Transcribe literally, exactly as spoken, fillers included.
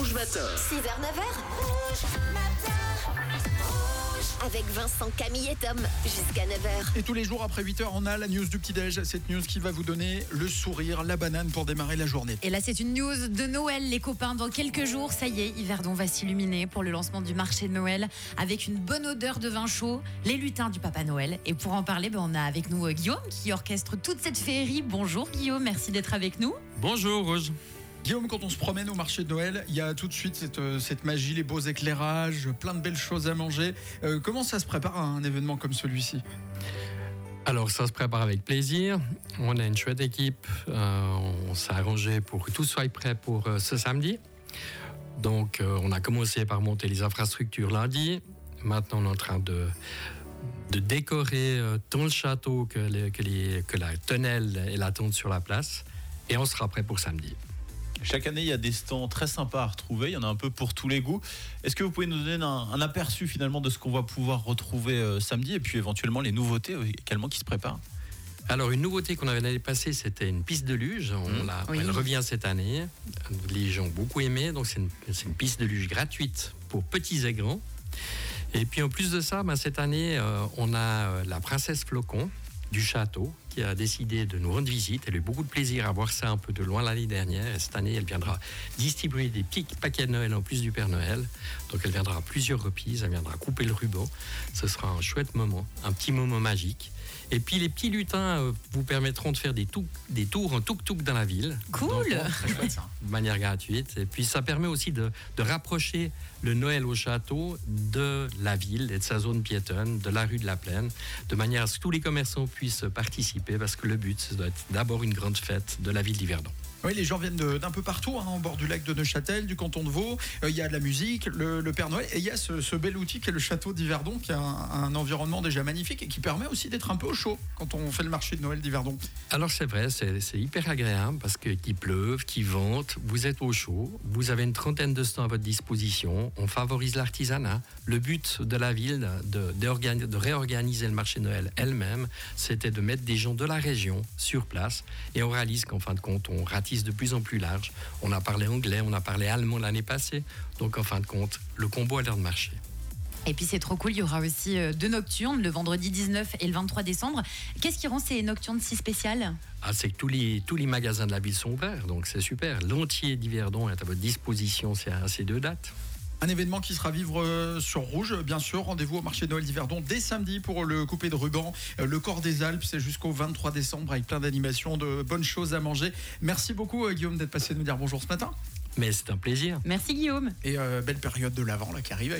Rouge Matin. six heures neuf heures. Rouge Matin. Rouge. Avec Vincent, Camille et Tom. Jusqu'à neuf heures. Et tous les jours après huit heures, on a la news du petit-déj. Cette news qui va vous donner le sourire, la banane pour démarrer la journée. Et là, c'est une news de Noël, les copains. Dans quelques jours, ça y est, Yverdon va s'illuminer pour le lancement du marché de Noël avec une bonne odeur de vin chaud, les lutins du Papa Noël. Et pour en parler, ben, on a avec nous euh, Guillaume qui orchestre toute cette féerie. Bonjour Guillaume, merci d'être avec nous. Bonjour Rouge. Guillaume, quand on se promène au marché de Noël, il y a tout de suite cette, euh, cette magie, les beaux éclairages, plein de belles choses à manger. Euh, comment ça se prépare à un événement comme celui-ci ? Alors ça se prépare avec plaisir. On a une chouette équipe. Euh, on s'est arrangé pour que tout soit prêt pour euh, ce samedi. Donc euh, on a commencé par monter les infrastructures lundi. Maintenant on est en train de, de décorer euh, tout le château, que, les, que, les, que la tonnelle et la tente sur la place. Et on sera prêt pour samedi. Chaque année, il y a des stands très sympas à retrouver. Il y en a un peu pour tous les goûts. Est-ce que vous pouvez nous donner un, un aperçu finalement de ce qu'on va pouvoir retrouver euh, samedi et puis éventuellement les nouveautés également qui se préparent ? Alors une nouveauté qu'on avait l'année passée, c'était une piste de luge. On Mmh. l'a, Oui. Elle revient cette année. Les gens ont beaucoup aimé. Donc c'est une, c'est une piste de luge gratuite pour petits et grands. Et puis en plus de ça, ben, cette année, euh, on a euh, la princesse Flocon du château qui a décidé de nous rendre visite. Elle a eu beaucoup de plaisir à voir ça un peu de loin l'année dernière. Et cette année, elle viendra distribuer des petits paquets de Noël en plus du Père Noël. Donc elle viendra à plusieurs reprises. Elle viendra couper le ruban. Ce sera un chouette moment, un petit moment magique. Et puis les petits lutins euh, vous permettront de faire des, tou- des tours en tuk-tuk dans la ville. Cool. Donc, Très chouette, ça. de manière gratuite. Et puis ça permet aussi de, de rapprocher le Noël au château de la ville et de sa zone piétonne, de la rue de la Plaine, de manière à ce que tous les commerçants puissent participer, parce que le but, ça doit être d'abord une grande fête de la ville d'Yverdon. Oui, les gens viennent de- d'un peu partout, hein, au bord du lac de Neuchâtel, du canton de Vaud. Euh, Il y a de la musique, le, le Père Noël, et il y a ce, ce bel outil qui est le château d'Yverdon, qui a un, un environnement déjà magnifique et qui permet aussi d'être un peu au chaud quand on fait le marché de Noël d'Yverdon. Alors c'est vrai, c'est, c'est hyper agréable parce que qu'il pleuve, qu'il vente, vous êtes au chaud, vous avez une trentaine de stands à votre disposition, on favorise l'artisanat. Le but de la ville de, de, organi- de réorganiser le marché de Noël elle-même, c'était de mettre des gens de la région sur place et on réalise qu'en fin de compte, on ratisse de plus en plus large. On a parlé anglais, on a parlé allemand l'année passée, donc en fin de compte, le combo a l'air de marcher. Et puis c'est trop cool, il y aura aussi euh, deux nocturnes, le vendredi dix-neuf et le vingt-trois décembre. Qu'est-ce qui rend ces nocturnes si spéciales ? Ah, c'est que tous les, tous les magasins de la ville sont ouverts, donc c'est super. L'entier d'Yverdon est à votre disposition c'est à ces deux dates. Un événement qui sera à vivre euh, sur Rouge, bien sûr. Rendez-vous au marché de Noël d'Yverdon dès samedi pour le couper de ruban. Euh, le corps des Alpes, c'est jusqu'au vingt-trois décembre avec plein d'animations, de bonnes choses à manger. Merci beaucoup euh, Guillaume d'être passé nous dire bonjour ce matin. Mais c'est un plaisir. Merci Guillaume. Et euh, belle période de l'Avent là qui arrive.